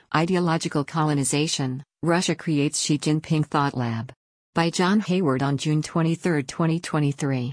Ideological Colonization, Russia Creates Xi Jinping Thought Lab. By John Hayward on June 23, 2023.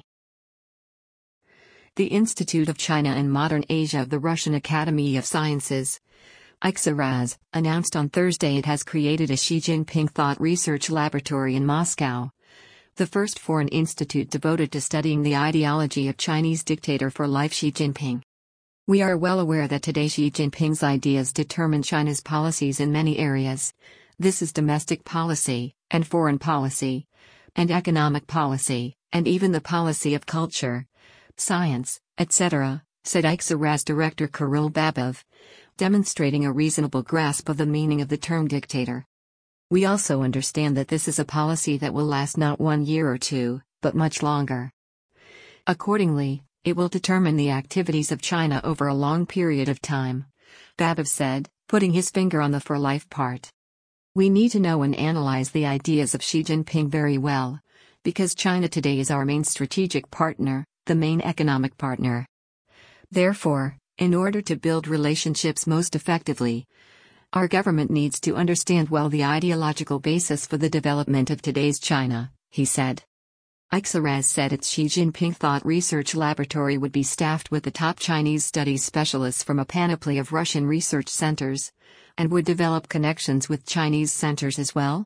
The Institute of China and Modern Asia of the Russian Academy of Sciences, ICSA-RAS, announced on Thursday it has created a Xi Jinping Thought Research Laboratory in Moscow, the first foreign institute devoted to studying the ideology of Chinese dictator for life Xi Jinping. We are well aware that today Xi Jinping's ideas determine China's policies in many areas. This is domestic policy, and foreign policy, and economic policy, and even the policy of culture, science, etc., said ICSA-RAS Director Kirill Babov, demonstrating a reasonable grasp of the meaning of the term dictator. We also understand that this is a policy that will last not 1 year or two, but much longer. Accordingly, it will determine the activities of China over a long period of time, Babov said, putting his finger on the for life part. We need to know and analyze the ideas of Xi Jinping very well, because China today is our main strategic partner, the main economic partner. Therefore, in order to build relationships most effectively, our government needs to understand well the ideological basis for the development of today's China, he said. ICSA-RAS said its Xi Jinping Thought Research Laboratory would be staffed with the top Chinese studies specialists from a panoply of Russian research centers, and would develop connections with Chinese centers as well.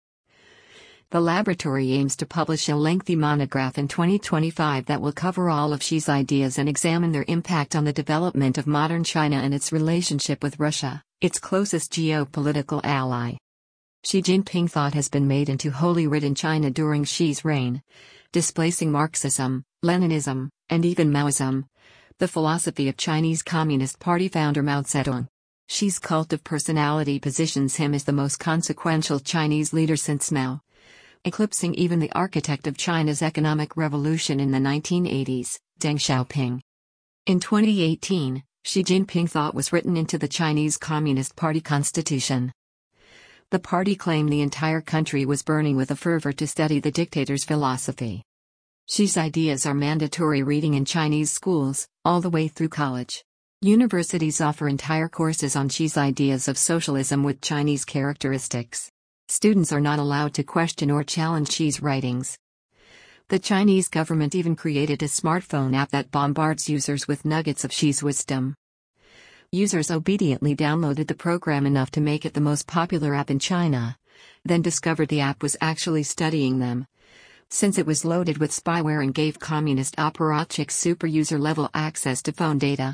The laboratory aims to publish a lengthy monograph in 2025 that will cover all of Xi's ideas and examine their impact on the development of modern China and its relationship with Russia, its closest geopolitical ally. Xi Jinping thought has been made into Holy Writ in China during Xi's reign, displacing Marxism, Leninism, and even Maoism, the philosophy of Chinese Communist Party founder Mao Zedong. Xi's cult of personality positions him as the most consequential Chinese leader since Mao, eclipsing even the architect of China's economic revolution in the 1980s, Deng Xiaoping. In 2018, Xi Jinping thought was written into the Chinese Communist Party constitution. The party claimed the entire country was burning with a fervor to study the dictator's philosophy. Xi's ideas are mandatory reading in Chinese schools, all the way through college. Universities offer entire courses on Xi's ideas of socialism with Chinese characteristics. Students are not allowed to question or challenge Xi's writings. The Chinese government even created a smartphone app that bombards users with nuggets of Xi's wisdom. Users obediently downloaded the program enough to make it the most popular app in China, then discovered the app was actually studying them, since it was loaded with spyware and gave communist apparatchiks super-user-level access to phone data.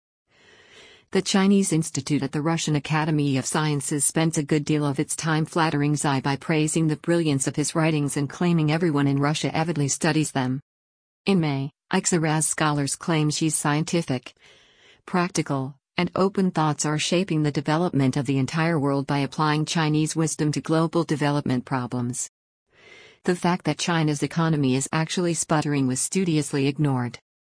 The Chinese Institute at the Russian Academy of Sciences spends a good deal of its time flattering Xi by praising the brilliance of his writings and claiming everyone in Russia avidly studies them. In May, ICSA-RAS scholars claim Xi's scientific, practical, and open thoughts are shaping the development of the entire world by applying Chinese wisdom to global development problems. The fact that China's economy is actually sputtering was studiously ignored.